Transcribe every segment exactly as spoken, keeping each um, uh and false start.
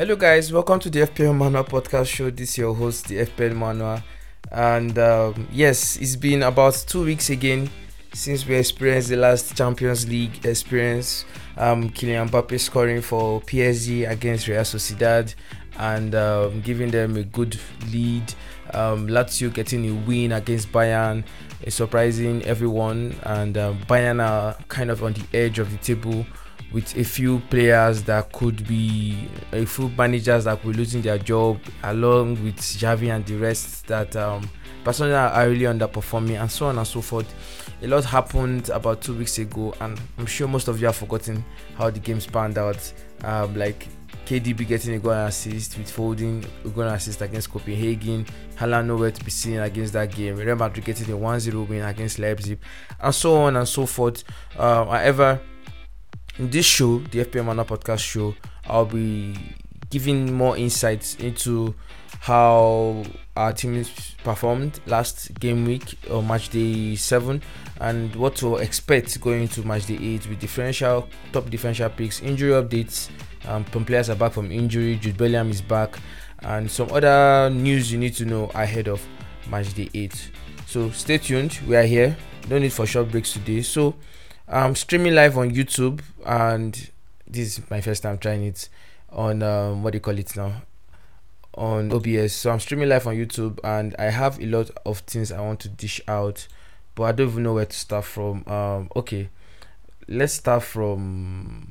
Hello guys, welcome to the F P L Manual podcast show. This is your host, the F P L Manual, and um, yes, it's been about two weeks again since we experienced the last Champions League experience. Um, Kylian Mbappe scoring for P S G against Real Sociedad and um, giving them a good lead. Um, Lazio getting a win against Bayern, uh, surprising everyone, and um, Bayern are kind of on the edge of the table, with a few players that could be, a few managers that could be losing their job, along with Xavi and the rest that um, personally are really underperforming, and so on and so forth. A lot happened about two weeks ago, and I'm sure most of you have forgotten how the game spanned out. Um, like K D B getting a goal and assist, with Foden a goal and assist against Copenhagen, Haaland nowhere to be seen against that game, Real Madrid getting a one zero win against Leipzig, and so on and so forth. Um, however, in this show, the F P L Manual podcast show, I'll be giving more insights into how our teams performed last game week or match day seven, and what to expect going into match day eight with differential top differential picks, injury updates. Um, some players are back from injury. Jude Bellingham is back, and some other news you need to know ahead of match day eight. So stay tuned. We are here. No need for short breaks today. So I'm streaming live on YouTube, and this is my first time trying it on um, what do you call it now, on O B S. So I'm streaming live on YouTube, and I have a lot of things I want to dish out, but I don't even know where to start from. Um, okay, let's start from.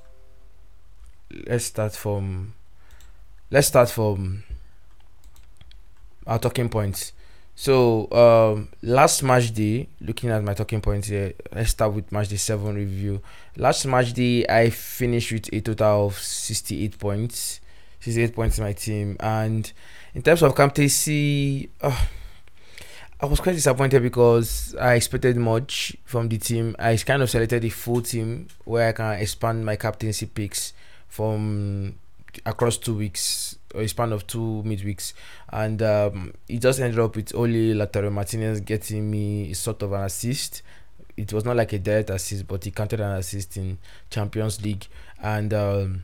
Let's start from. Let's start from our talking points. So um, last match day, looking at my talking points here, let's start with match day seven review. Last match day, I finished with a total of sixty-eight points. sixty-eight points in my team, and in terms of captaincy, uh, I was quite disappointed because I expected much from the team. I kind of selected a full team where I can expand my captaincy picks from across two weeks, or a span of two midweeks, and um, it just ended up with only Lautaro Martinez getting me sort of an assist. It was not like a direct assist, but he counted an assist in Champions League, and um,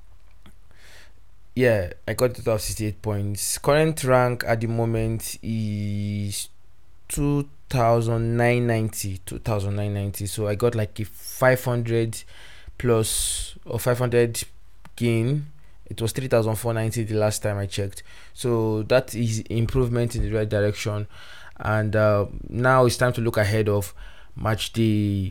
yeah, I got a total of sixty-eight points. Current rank at the moment is two thousand nine hundred ninety, so I got like a five hundred plus or five hundred gain. It was three thousand four hundred ninety the last time I checked, so that is improvement in the right direction. And uh, now it's time to look ahead of match day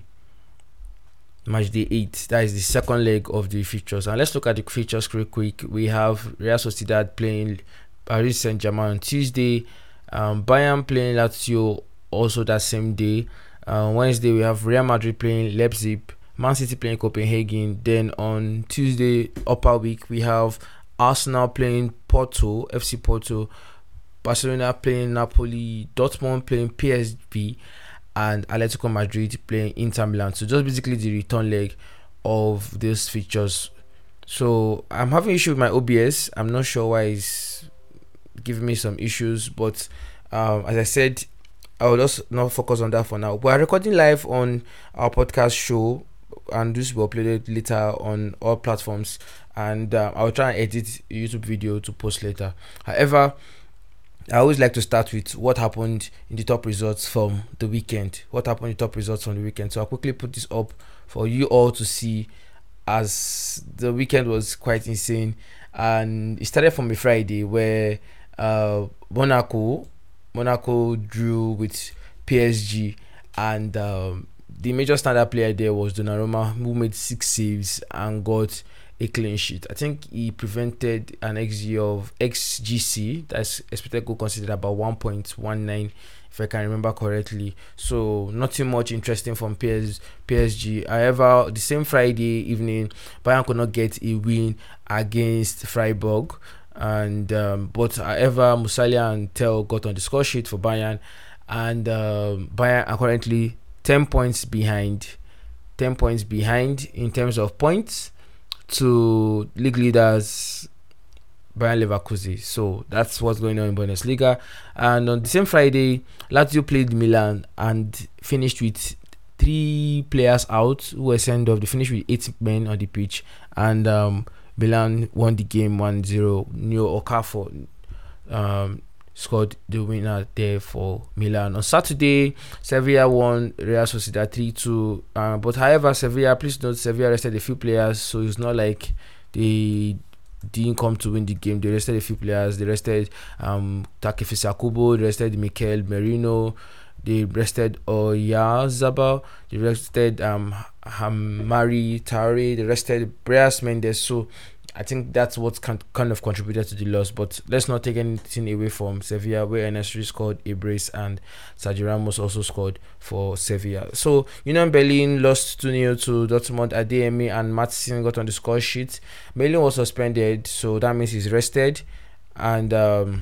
match day eight. That is the second leg of the fixtures, and let's look at the fixtures real quick. We have Real Sociedad playing Paris Saint-Germain on Tuesday, um, Bayern playing Lazio also that same day. Uh, Wednesday we have Real Madrid playing Leipzig, Man City playing Copenhagen. Then on Tuesday, upper week, we have Arsenal playing Porto, F C Porto, Barcelona playing Napoli, Dortmund playing P S V, and Atletico Madrid playing Inter Milan. So just basically the return leg of these fixtures. So I'm having issue with my O B S. I'm not sure why it's giving me some issues, but um, as I said, I will just not focus on that for now. We are recording live on our podcast show, and this will be uploaded later on all platforms, and uh, I'll try and edit a YouTube video to post later. However, I always like to start with what happened in the top results from the weekend. What happened in the top results from the weekend. So I'll quickly put this up for you all to see, as the weekend was quite insane. And it started from a Friday where uh, Monaco Monaco drew with P S G, and um, the major standard player there was Donnarumma, who made six saves and got a clean sheet. I think he prevented an X G of X G C, that's expected goal considered about one point one nine, if I can remember correctly. So nothing much interesting from P S, P S G. However, the same Friday evening, Bayern could not get a win against Freiburg, and um, but however, Musiala and Tel got on the score sheet for Bayern, and um, Bayern are currently ten points behind ten points behind in terms of points to league leaders Bayern Leverkusen. So that's what's going on in Bundesliga. And on the same Friday, Lazio played Milan and finished with three players out who were sent off. They finished with eight men on the pitch, and um, Milan won the game one zero. Neo Okafor um, scored the winner there for Milan. On Saturday, Sevilla won Real Sociedad three two. Uh, but however, Sevilla, please note, Sevilla rested a few players, so it's not like they didn't come to win the game. They rested a few players. They rested um, Takefusa Kubo, they rested Mikel Merino, they rested Oyarzabal, they rested um, Hamari Traore, they rested Bras Mendes. So I think that's what can, kind of contributed to the loss. But let's not take anything away from Sevilla, where Enesri scored a brace and Sergio Ramos also scored for Sevilla. So Union Berlin lost two nil to Dortmund. Adeyemi and Matson got on the score sheet. Berlin was suspended, so that means he's rested, and um,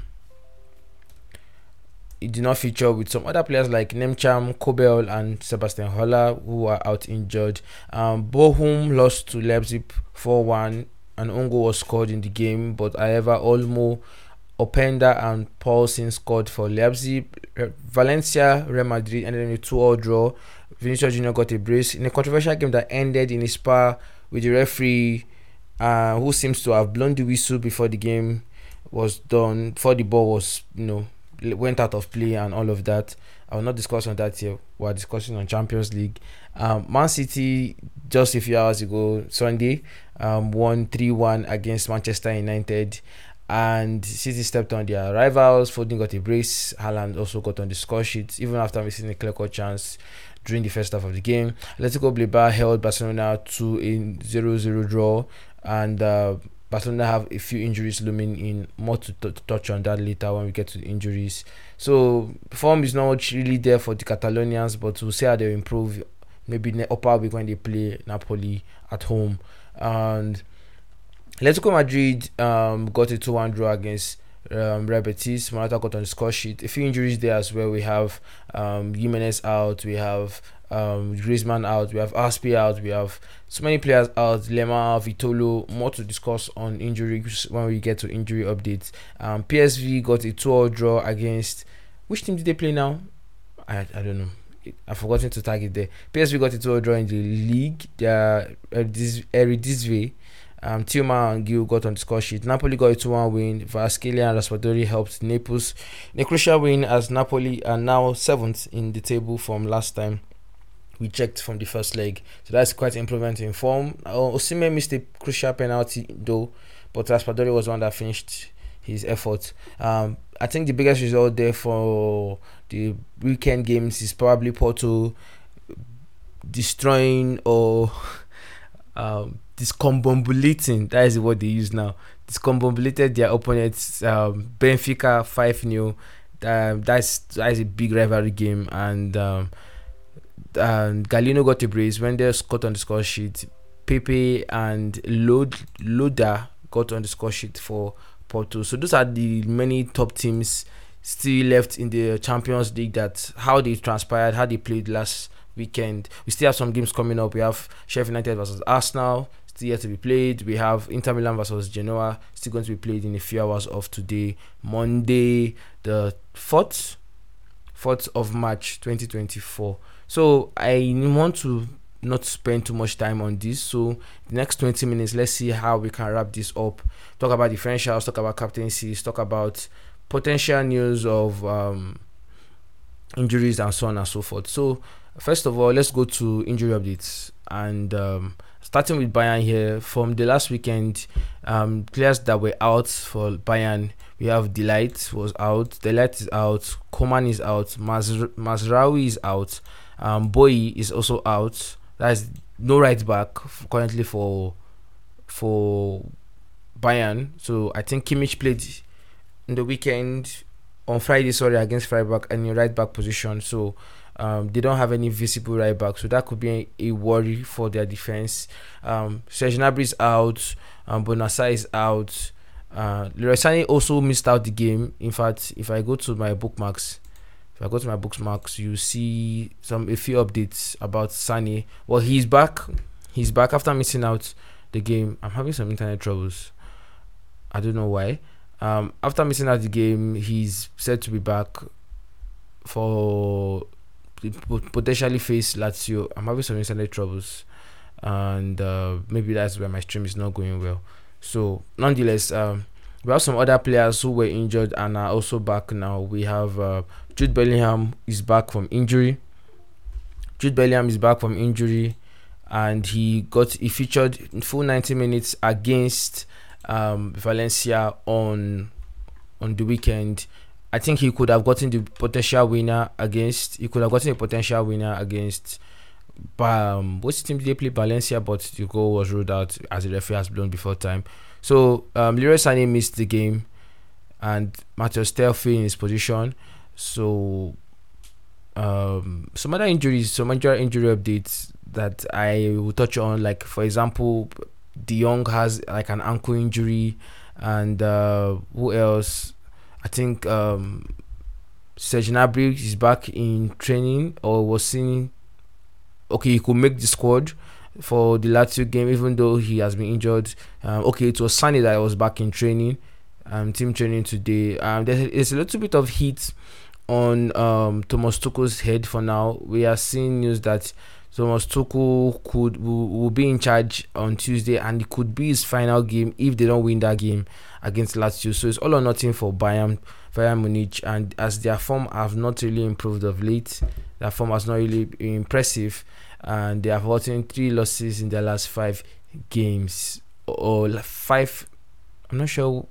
it did not feature with some other players like Nemcham, Kobel, and Sebastian Haller, who are out injured. Um, Bochum lost to Leipzig four one. An own goal was scored in the game, but however, Olmo, Openda, and Paulsen scored for Leipzig. Valencia, Real Madrid ended in a two all draw. Vinicius Junior got a brace in a controversial game that ended in a spar with the referee, uh, who seems to have blown the whistle before the game was done, before the ball was, you know, went out of play and all of that. I will not discuss on that here. We are discussing on Champions League. Um, Man City, just a few hours ago, Sunday, um, won three one against Manchester United. And City stepped on their rivals. Foden got a brace. Haaland also got on the score sheet, even after missing a clear-cut chance during the first half of the game. Atletico Bilbao held Barcelona to a zero zero draw. And uh, Barcelona have a few injuries looming in. More to, t- to touch on that later when we get to the injuries. So form is not really there for the Catalonians, but we'll see how they improve. Maybe in the upper week when they play Napoli at home. And Atletico Madrid um, got a two one draw against um, Real Betis. Morata got on the score sheet. A few injuries there as well. We have um, Jimenez out. We have um, Griezmann out. We have Aspi out. We have so many players out. Lemar, Vitolo. More to discuss on injuries when we get to injury updates. Um, P S V got a two all draw against... Which team did they play now? I, I don't know. I've forgotten to tag it there. P S V got a two all draw in the league. They are Eredivisie. Um, Tillman and Gil got on the score sheet. Napoli got a two one win. Kvaratskhelia and Raspadori helped Naples in a crucial win, as Napoli are now seventh in the table from last time we checked from the first leg. So that's quite an improvement in form. Uh, Osimhen missed a crucial penalty though, but Raspadori was one that finished his effort. Um, I think the biggest result there for the weekend games is probably Porto destroying or um, discombobulating, that is what they use now, discombobulated their opponents, um, Benfica five nil. Um, that's, that is a big rivalry game, and um, and Galeno got a brace. Mendes got on the score sheet. Pepe and Lod, Loda got on the score sheet for Porto. So those are the many top teams still left in the Champions League, that how they transpired, how they played last weekend. We still have some games coming up. We have Sheffield United versus Arsenal, still yet to be played. We have Inter Milan versus Genoa, still going to be played in a few hours of today, Monday the fourth of March twenty twenty-four. So I want to not spend too much time on this. So the next twenty minutes, let's see how we can wrap this up. Talk about differentials, talk about captaincies, talk about potential news of um, injuries and so on and so forth. So first of all, let's go to injury updates, and um, starting with Bayern here. From the last weekend, um, players that were out for Bayern, we have Delight was out, Delight is out, Coman is out, Mazr- Mazraoui is out, um, Boy is also out. That's no right back currently for for Bayern. So I think Kimmich played in the weekend on Friday, sorry, against Freiburg in your right back position. So um, they don't have any visible right back, so that could be a, a worry for their defense. Um, Serge Gnabry is out, um, Bonassa is out. Uh, Leroy Sané also missed out the game. In fact, if I go to my bookmarks, if I go to my bookmarks, you see some a few updates about Sané. Well, he's back. He's back after missing out the game. I'm having some internet troubles. I don't know why. Um, after missing out the game, he's said to be back for potentially face Lazio. I'm having some internet troubles, and uh, maybe that's why my stream is not going well. So nonetheless, um, we have some other players who were injured and are also back now. We have uh, Jude Bellingham is back from injury. Jude Bellingham is back from injury, and he got he featured in full ninety minutes against um, Valencia on on the weekend. I think he could have gotten the potential winner against. He could have gotten a potential winner against. Um, which team did they play? Valencia, but the goal was ruled out as the referee has blown before time. So um, Leroy Sané missed the game, and Matthias Tel fell in his position. So um, some other injuries, some major injury updates that I will touch on, like for example, De Jong has like an ankle injury, and uh, who else? I think um, Serge Gnabry is back in training or was seen. Okay, he could make the squad for the Lazio game, even though he has been injured. Um, okay, it was Sunday that I was back in training, um, team training today. Um, there's, there's a little bit of heat on um Thomas Tuchel's head for now. We are seeing news that Thomas Tuchel could will, will be in charge on Tuesday, and it could be his final game if they don't win that game against Lazio. So it's all or nothing for Bayern, Bayern Munich, and as their form have not really improved of late, their form has not really been impressive, and they have gotten three losses in their last five games, or five. I'm not sure.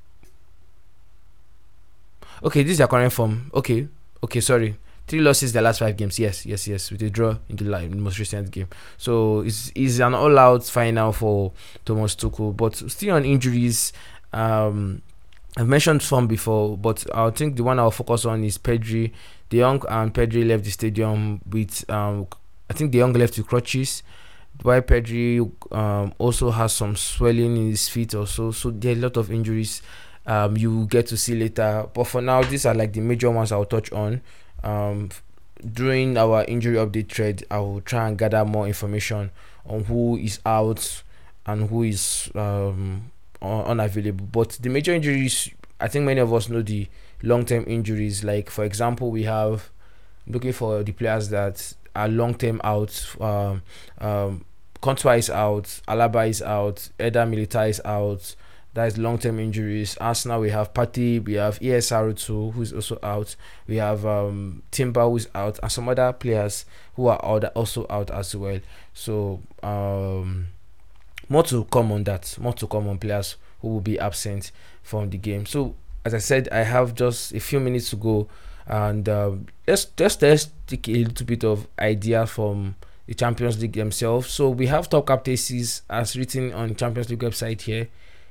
Okay, this is their current form. Okay, okay, sorry. Three losses the last five games. Yes, yes, yes. With a draw in the, in the most recent game. So it's, it's an all-out final for Thomas Tuchel. But still on injuries, um, I've mentioned some before, but I think the one I'll focus on is Pedri. De Jong and Pedri left the stadium with, um, I think De Jong left with crutches, while Pedri um, also has some swelling in his feet also. So there are a lot of injuries um, you will get to see later. But for now, these are like the major ones I'll touch on. Um, during our injury update thread, I will try and gather more information on who is out and who is um, unavailable. But the major injuries, I think many of us know the long-term injuries. Like for example, we have looking for the players that are long-term out. Um, um, Courtois is out, Alaba is out, Eder Militao is out. That is long-term injuries. Arsenal, we have Partey, we have E S R two, who is also out. We have um, Timber, who is out, and some other players who are out, also out as well. So um, more to come on that. More to come on players who will be absent from the game. So as I said, I have just a few minutes to go, and um, let's just let's take a little bit of idea from the Champions League themselves. So we have top captaincies as written on Champions League website here.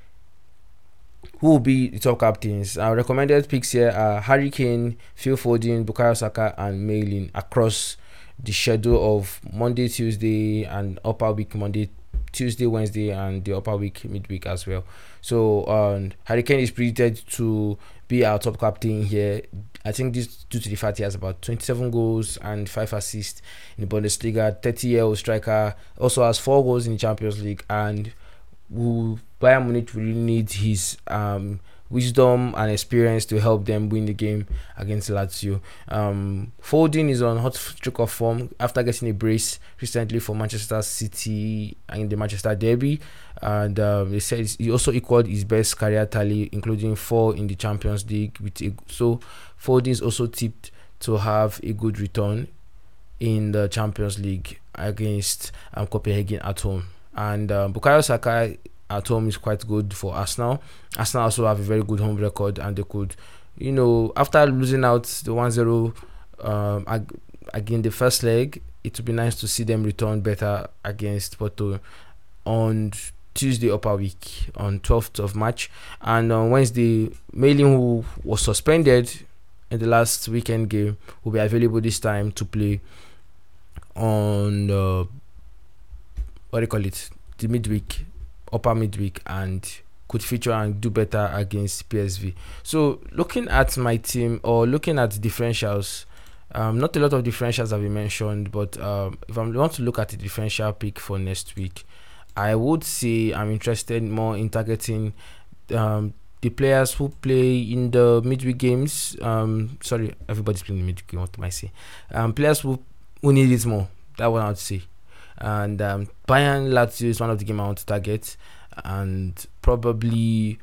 Who will be the top captains? Our recommended picks here are Harry Kane, Phil Foden, Bukayo Saka, and Maylin across the schedule of Monday, Tuesday, and upper week Monday, Tuesday, Wednesday, and the upper week midweek as well. So um, Harry Kane is predicted to be our top captain here. I think this due to the fact he has about twenty-seven goals and five assists in the Bundesliga. thirty-year-old striker also has four goals in the Champions League, and who Bayern Munich really need his um, wisdom and experience to help them win the game against Lazio. Um, Foden is on hot streak of form after getting a brace recently for Manchester City in the Manchester Derby, and uh, they said he also equaled his best career tally, including four in the Champions League. With a, so Foden is also tipped to have a good return in the Champions League against um, Copenhagen at home. And uh, Bukayo Saka at home is quite good for Arsenal. Arsenal also have a very good home record, and they could, you know, after losing out the one zero um, ag- again the first leg, it would be nice to see them return better against Porto on Tuesday upper week on twelfth of March. And on Wednesday, Maylin, who was suspended in the last weekend game, will be available this time to play on uh, what do you call it, the midweek, upper midweek, and could feature and do better against P S V. So looking at my team, or looking at differentials, um, not a lot of differentials have been mentioned, but um, if I want to look at the differential pick for next week, I would say I'm interested more in targeting um, the players who play in the midweek games. Um, sorry, everybody's playing the midweek game. What am I saying? Um, players who who need it more. That one I would say. And um, Bayern Lazio is one of the game I want to target, and probably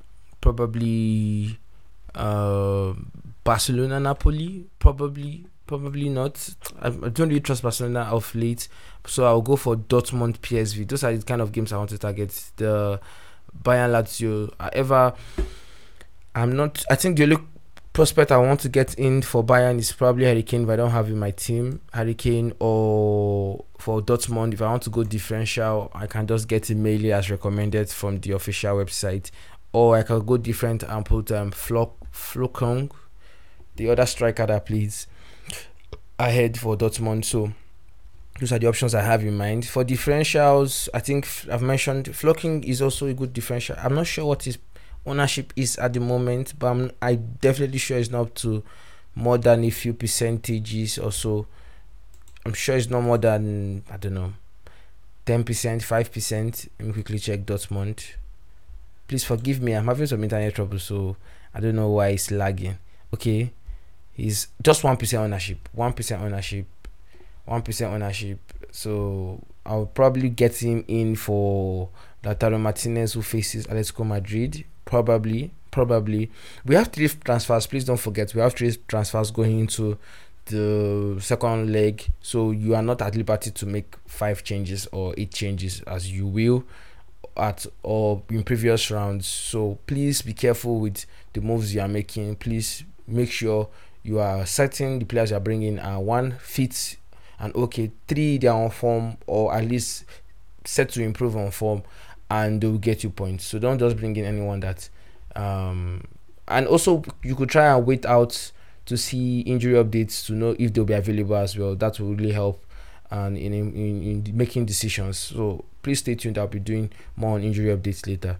probably uh, Barcelona Napoli, probably probably not. I, I don't really trust Barcelona of late, so I'll go for Dortmund P S V. Those are the kind of games I want to target. The Bayern Lazio. However, I'm not. I think the only prospect I want to get in for Bayern is probably Harry Kane if I don't have in my team. Harry Kane, or for Dortmund, if I want to go differential, I can just get Meili as recommended from the official website, or I can go different and put um Flock Flokong, the other striker that plays ahead for Dortmund. So those are the options I have in mind. For differentials, I think I've mentioned Flocking is also a good differential. I'm not sure what his ownership is at the moment, but I'm I definitely sure it's not up to more than a few percentages or so. I'm sure it's not more than, I don't know, ten percent, five percent. Let me quickly check Dortmund. Please forgive me, I'm having some internet trouble, so I don't know why it's lagging. Okay, he's just one percent ownership, one percent ownership, one percent ownership. So I'll probably get him in for Lautaro Martinez, who faces Atletico Madrid. Probably, probably. We have three transfers. Please don't forget, we have three transfers going into the second leg. So you are not at liberty to make five changes or eight changes as you will at or in previous rounds. So please be careful with the moves you are making. Please make sure you are certain the players you are bringing are one fit and okay, three they are on form or at least set to improve on form, and they will get you points. So don't just bring in anyone that um and also you could try and wait out to see injury updates to know if they'll be available as well. That will really help and in, in in making decisions. So please stay tuned. I'll be doing more on injury updates later.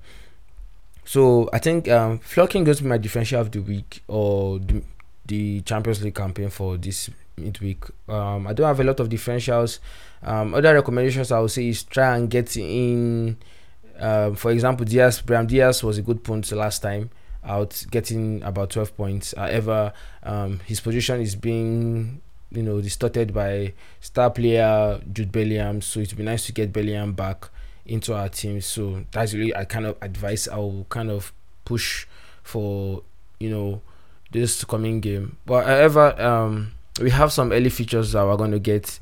So I think um Flocking goes to be my differential of the week, or the, the Champions League campaign for this midweek. um I don't have a lot of differentials. Um other recommendations I would say is try and get in. Um, for example, Diaz, Brahim Diaz was a good punt last time out, getting about twelve points. However, um, his position is being, you know, distorted by star player Jude Bellingham. So it would be nice to get Bellingham back into our team. So that's really I kind of advice I will kind of push for, you know, this coming game. But however, um, we have some early features that we're going to get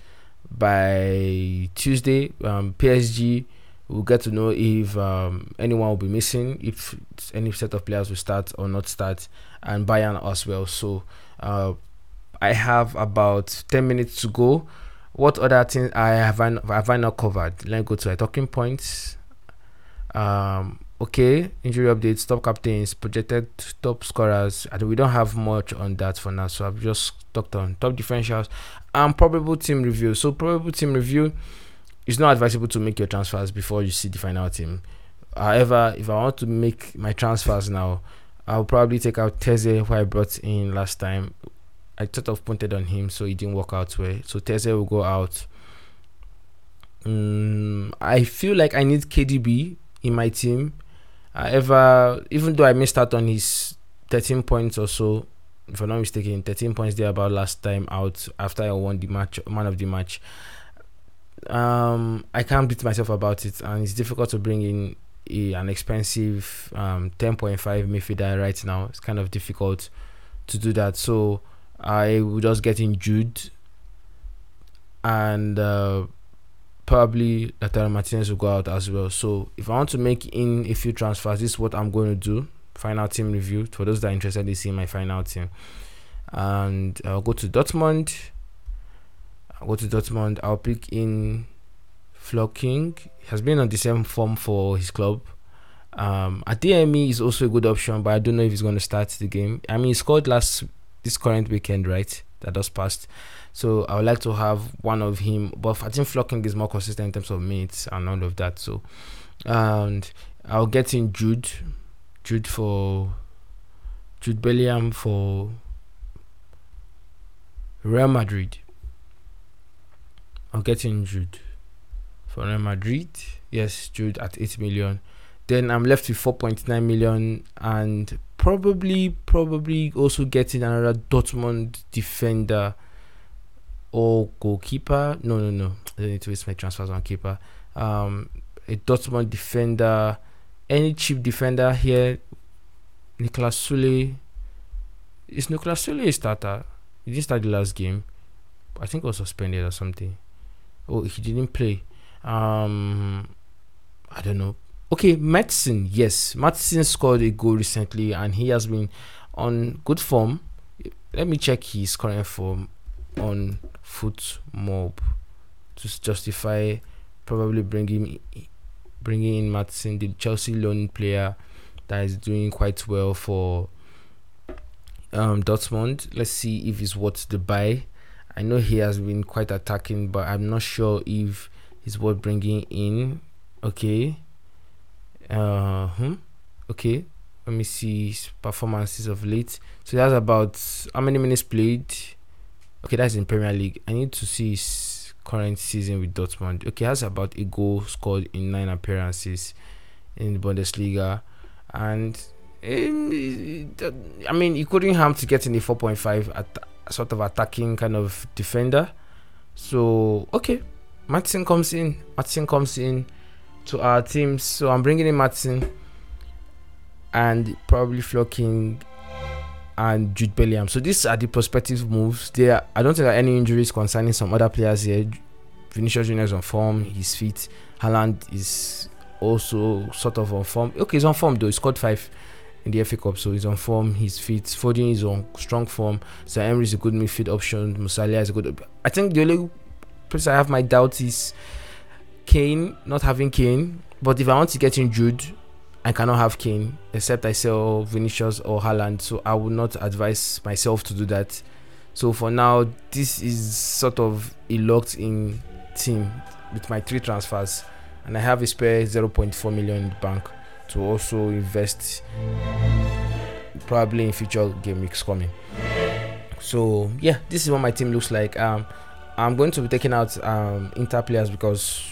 by Tuesday. Um, P S G. We'll get to know if um, anyone will be missing, if any set of players will start or not start, and Bayern as well. So uh, I have about ten minutes to go. What other things I have I, have I not covered? Let me go to my talking points. Um, okay, injury updates, top captains, projected top scorers. I we don't have much on that for now, so I've just talked on top differentials and probable team review. So probable team review. It's not advisable to make your transfers before you see the final team. However, if I want to make my transfers now, I'll probably take out Teze, who I brought in last time. I sort of punted on him, so it didn't work out well. So Teze will go out. Um, I feel like I need K D B in my team. However, even though I missed out on his thirteen points or so, if I'm not mistaken, thirteen points there about last time out after I won the match, man of the match. Um, I can't beat myself about it, and it's difficult to bring in a, an expensive um ten point five midfielder right now. It's kind of difficult to do that, so I will just get in Jude, and uh, probably Lautaro Martinez will go out as well. So if I want to make in a few transfers, this is what I'm going to do. Final team review for those that are interested in seeing my final team, and I'll go to Dortmund. I'll go to Dortmund. I'll pick in Flocking. He has been on the same form for his club. Um, Adeyemi is also a good option, but I don't know if he's going to start the game. I mean, he scored last this current weekend, right? That just passed. So I would like to have one of him, but I think Flocking is more consistent in terms of minutes and all of that. So, and I'll get in Jude, Jude for Jude Bellingham for Real Madrid. I'll get in Jude for Real Madrid. Yes, Jude at eight million. Then I'm left with four point nine million, and probably, probably also getting another Dortmund defender or goalkeeper. No, no, no. I don't need to waste my transfers on keeper. Um, a Dortmund defender, any cheap defender here. Nicolas Sule. Is Nicolas Sule a starter? He didn't start the last game. I think he was suspended or something. Oh, he didn't play. Um, I don't know. Okay, Madsen. Yes, Madsen scored a goal recently, and he has been on good form. Let me check his current form on FootMob to justify probably bringing bringing in Madsen, the Chelsea loan player that is doing quite well for um, Dortmund. Let's see if it's worth the buy. I know he has been quite attacking, but I'm not sure if he's worth bringing in. Okay. Uh, hmm. Okay. Let me see his performances of late. So that's about how many minutes played. Okay, that's in Premier League. I need to see his current season with Dortmund. Okay, has about a goal scored in nine appearances in the Bundesliga, and um, I mean, he couldn't harm to get in the four point five at sort of attacking kind of defender. So okay, Madsen comes in. Madsen comes in to our team. So I'm bringing in Madsen and probably Flocking and Jude Bellingham. So these are the prospective moves. There, I don't think there are any injuries concerning some other players here. Vinicius Junior is on form. He's fit. Haaland is also sort of on form. Okay, he's on form though. He scored five in the F A Cup, so he's on form. He's fit. Foden is on strong form. Zaire Emery is a good midfield option. Musiala is a good. I think the only place I have my doubts is Kane. Not having Kane, but if I want to get in Jude, I cannot have Kane except I sell Vinicius or Haaland, so I would not advise myself to do that. So for now, this is sort of a locked in team with my three transfers, and I have a spare zero point four million in the bank to also invest probably in future game weeks coming. So yeah, this is what my team looks like. Um, I'm going to be taking out um, Inter players because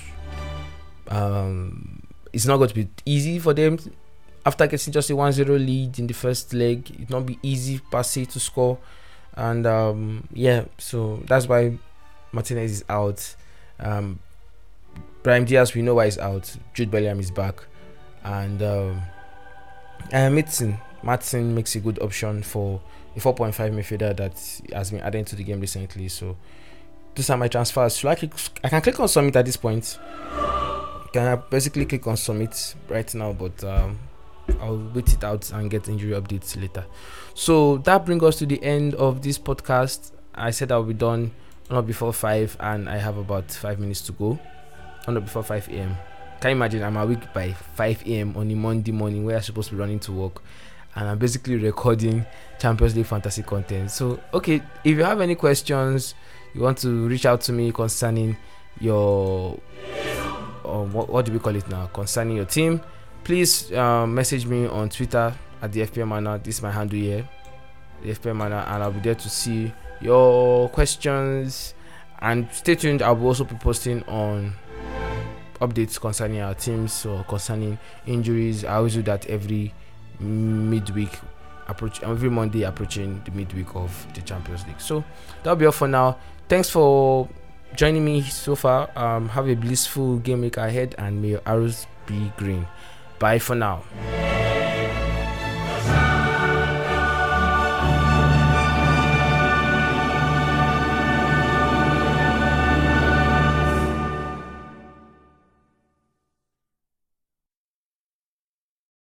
um. It's not going to be easy for them after getting just a one zero lead in the first leg. It not be easy per se to score, and um, yeah, so that's why Martinez is out. Um, Brahim Diaz, we know why he's out. Jude Bellingham is back, and um, uh, Madsen Madsen makes a good option for a four point five midfielder that has been added to the game recently. So these are my transfers. So I, click, I can click on submit at this point. Can I basically click on submit right now, but um, I'll wait it out and get injury updates later. So that brings us to the end of this podcast. I said I'll be done not before five, and I have about five minutes to go. Not before five a.m. Can you imagine? I'm awake by five a.m. on a Monday morning where I'm supposed to be running to work, and I'm basically recording Champions League fantasy content. So okay, if you have any questions, you want to reach out to me concerning your or what, what do we call it now concerning your team, please um, message me on Twitter at the F P L Manor. This is my handle here, the F P L Manor, and I'll be there to see your questions. And stay tuned, I'll be also be posting on updates concerning our teams or concerning injuries. I always do that every midweek approach every Monday approaching the midweek of the Champions League. So that'll be all for now. Thanks for joining me so far. Um, have a blissful game week ahead, and may your arrows be green. Bye for now.